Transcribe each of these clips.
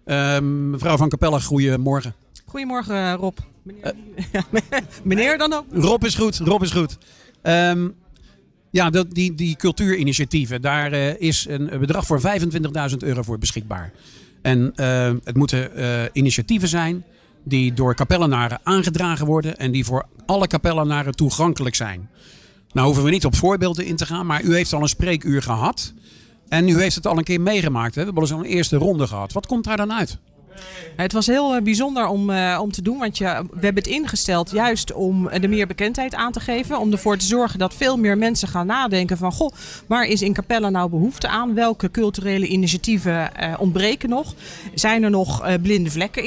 Mevrouw van Capelle, goedemorgen. Goedemorgen Rob. Meneer dan ook? Rob is goed. Die cultuurinitiatieven, daar is een bedrag voor €25.000 voor beschikbaar. En het moeten initiatieven zijn die door Capellenaren aangedragen worden en die voor alle Capellenaren toegankelijk zijn. Nou hoeven we niet op voorbeelden in te gaan, maar u heeft al een spreekuur gehad. En u heeft het al een keer meegemaakt. Hè? We hebben al eens een eerste ronde gehad. Wat komt daar dan uit? Het was heel bijzonder om te doen. Want we hebben het ingesteld juist om er meer bekendheid aan te geven. Om ervoor te zorgen dat veel meer mensen gaan nadenken van... Goh, waar is in Capelle nou behoefte aan? Welke culturele initiatieven ontbreken nog? Zijn er nog blinde vlekken in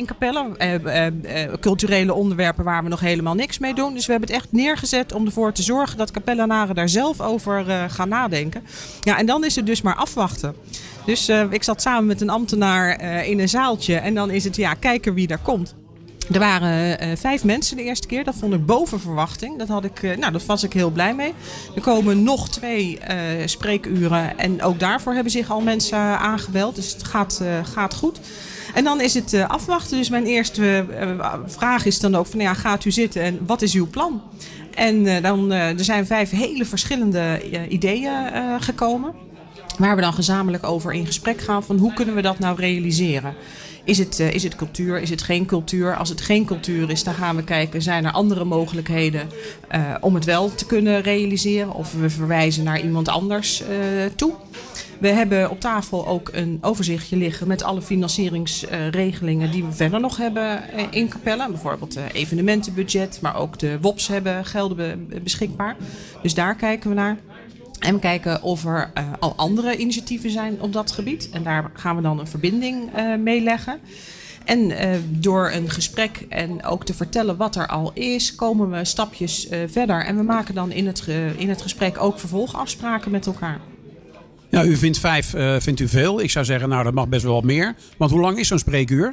Capelle? Culturele onderwerpen waar we nog helemaal niks mee doen. Dus we hebben het echt neergezet om ervoor te zorgen dat Capellenaren daar zelf over gaan nadenken. Ja, en dan is het dus maar afwachten. Dus ik zat samen met een ambtenaar in een zaaltje en dan is het kijken wie daar komt. Er waren 5 mensen de eerste keer. Dat vond ik boven verwachting. Dat was ik heel blij mee. Er komen nog 2 spreekuren en ook daarvoor hebben zich al mensen aangebeld. Dus het gaat goed. En dan is het afwachten. Dus mijn eerste vraag is dan ook van gaat u zitten en wat is uw plan? En er zijn 5 hele verschillende ideeën gekomen. Waar we dan gezamenlijk over in gesprek gaan van hoe kunnen we dat nou realiseren. Is het cultuur? Is het geen cultuur? Als het geen cultuur is, dan gaan we kijken, zijn er andere mogelijkheden om het wel te kunnen realiseren? Of we verwijzen naar iemand anders toe. We hebben op tafel ook een overzichtje liggen met alle financieringsregelingen die we verder nog hebben in Capelle. Bijvoorbeeld evenementenbudget, maar ook de WOPs hebben gelden beschikbaar. Dus daar kijken we naar. En we kijken of er al andere initiatieven zijn op dat gebied. En daar gaan we dan een verbinding mee leggen. En door een gesprek en ook te vertellen wat er al is, komen we stapjes verder. En we maken dan in het gesprek ook vervolgafspraken met elkaar. Ja, u vindt 5 vindt u veel. Ik zou zeggen, dat mag best wel wat meer. Want hoe lang is zo'n spreekuur?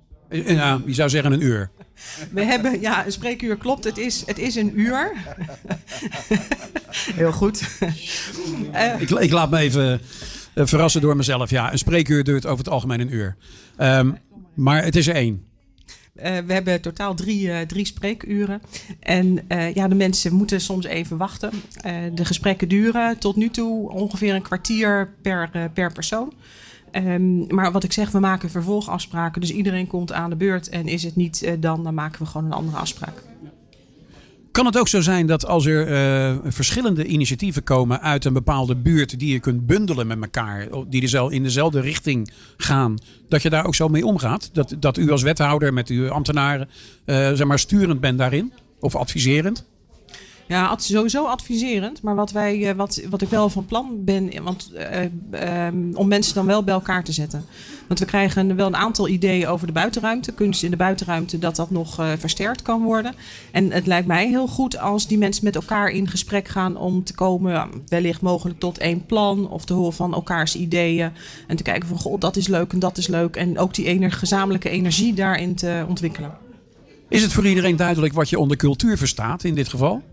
Je zou zeggen een uur. We hebben, een spreekuur klopt. Het is een uur. Heel goed. Ik laat me even verrassen door mezelf. Ja, een spreekuur duurt over het algemeen een uur. Maar het is er 1. We hebben totaal 3 spreekuren. En de mensen moeten soms even wachten. De gesprekken duren tot nu toe ongeveer een kwartier per persoon. Maar wat ik zeg, we maken vervolgafspraken. Dus iedereen komt aan de beurt. En is het niet dan maken we gewoon een andere afspraak. Kan het ook zo zijn dat als er verschillende initiatieven komen uit een bepaalde buurt die je kunt bundelen met elkaar, die in dezelfde richting gaan, dat je daar ook zo mee omgaat? Dat u als wethouder met uw ambtenaren sturend bent daarin? Of adviserend? Ja, sowieso adviserend. Maar wat ik wel van plan ben, om mensen dan wel bij elkaar te zetten. Want we krijgen wel een aantal ideeën over de buitenruimte. Kunst in de buitenruimte, dat nog versterkt kan worden. En het lijkt mij heel goed als die mensen met elkaar in gesprek gaan om te komen, wellicht mogelijk tot 1 plan. Of te horen van elkaars ideeën. En te kijken van, goh, dat is leuk en dat is leuk. En ook die gezamenlijke energie daarin te ontwikkelen. Is het voor iedereen duidelijk wat je onder cultuur verstaat in dit geval?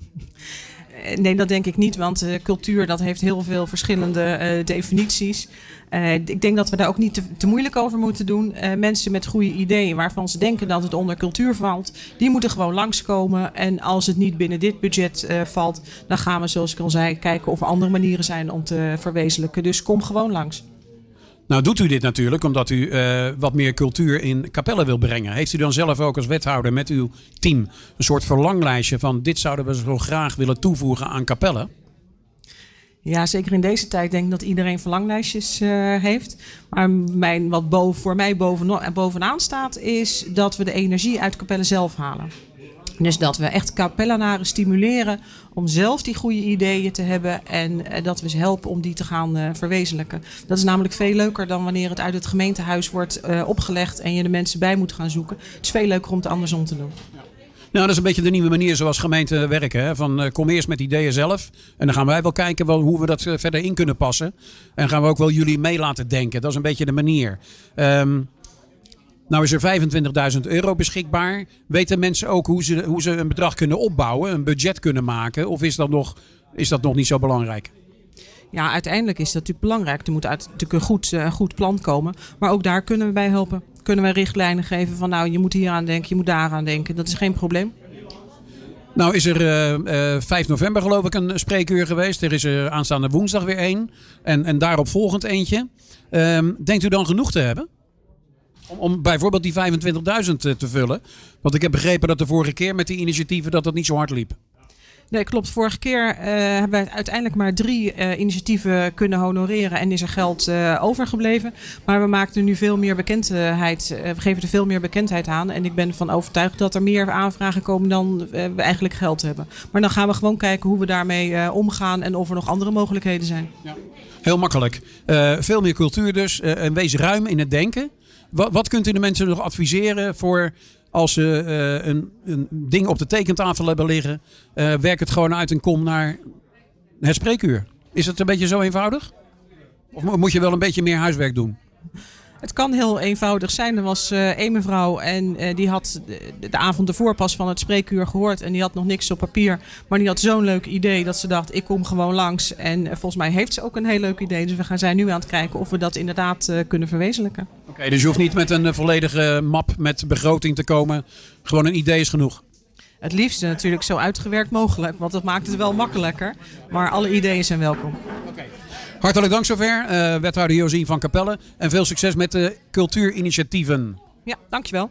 Nee, dat denk ik niet, want cultuur dat heeft heel veel verschillende definities. Ik denk dat we daar ook niet te moeilijk over moeten doen. Mensen met goede ideeën waarvan ze denken dat het onder cultuur valt, die moeten gewoon langskomen. En als het niet binnen dit budget valt, dan gaan we, zoals ik al zei, kijken of er andere manieren zijn om te verwezenlijken. Dus kom gewoon langs. Nou doet u dit natuurlijk omdat u wat meer cultuur in Capelle wil brengen. Heeft u dan zelf ook als wethouder met uw team een soort verlanglijstje van dit zouden we zo graag willen toevoegen aan Capelle? Ja, zeker in deze tijd denk ik dat iedereen verlanglijstjes heeft. Maar wat voor mij bovenaan staat is dat we de energie uit Capelle zelf halen. Dus dat we echt Capellenaren stimuleren om zelf die goede ideeën te hebben en dat we ze helpen om die te gaan verwezenlijken. Dat is namelijk veel leuker dan wanneer het uit het gemeentehuis wordt opgelegd en je de mensen bij moet gaan zoeken. Het is veel leuker om het andersom te doen. Nou, dat is een beetje de nieuwe manier zoals gemeenten werken. Hè? Van kom eerst met ideeën zelf. En dan gaan wij wel kijken hoe we dat verder in kunnen passen. En gaan we ook wel jullie mee laten denken. Dat is een beetje de manier. Nou is er €25.000 beschikbaar. Weten mensen ook hoe ze een bedrag kunnen opbouwen, een budget kunnen maken? Of is dat nog niet zo belangrijk? Ja, uiteindelijk is dat natuurlijk belangrijk. Er moet natuurlijk een goed plan komen. Maar ook daar kunnen we bij helpen. Kunnen we richtlijnen geven van nou, je moet hier aan denken, je moet daar aan denken. Dat is geen probleem. Nou is er 5 november geloof ik een spreekuur geweest. Er is er aanstaande woensdag weer één. En daarop volgend eentje. Denkt u dan genoeg te hebben? Om bijvoorbeeld die 25.000 te vullen. Want ik heb begrepen dat de vorige keer met die initiatieven dat niet zo hard liep. Nee, klopt. Vorige keer hebben we uiteindelijk maar 3 initiatieven kunnen honoreren en is er geld overgebleven. Maar we maakten nu veel meer bekendheid. We geven er veel meer bekendheid aan. En ik ben ervan overtuigd dat er meer aanvragen komen dan we eigenlijk geld hebben. Maar dan gaan we gewoon kijken hoe we daarmee omgaan en of er nog andere mogelijkheden zijn. Ja. Heel makkelijk. Veel meer cultuur dus. En wees ruim in het denken. Wat kunt u de mensen nog adviseren voor als ze een ding op de tekentafel hebben liggen? Werk het gewoon uit en kom naar het spreekuur. Is het een beetje zo eenvoudig? Of moet je wel een beetje meer huiswerk doen? Het kan heel eenvoudig zijn. Er was één mevrouw en die had de avond ervoor pas van het spreekuur gehoord. En die had nog niks op papier. Maar die had zo'n leuk idee dat ze dacht, ik kom gewoon langs. En volgens mij heeft ze ook een heel leuk idee. Dus we zijn nu aan het kijken of we dat inderdaad kunnen verwezenlijken. Oké, dus je hoeft niet met een volledige map met begroting te komen. Gewoon een idee is genoeg. Het liefste natuurlijk zo uitgewerkt mogelijk. Want dat maakt het wel makkelijker. Maar alle ideeën zijn welkom. Oké. Hartelijk dank zover, wethouder Josien van Capelle. En veel succes met de cultuurinitiatieven. Ja, dankjewel.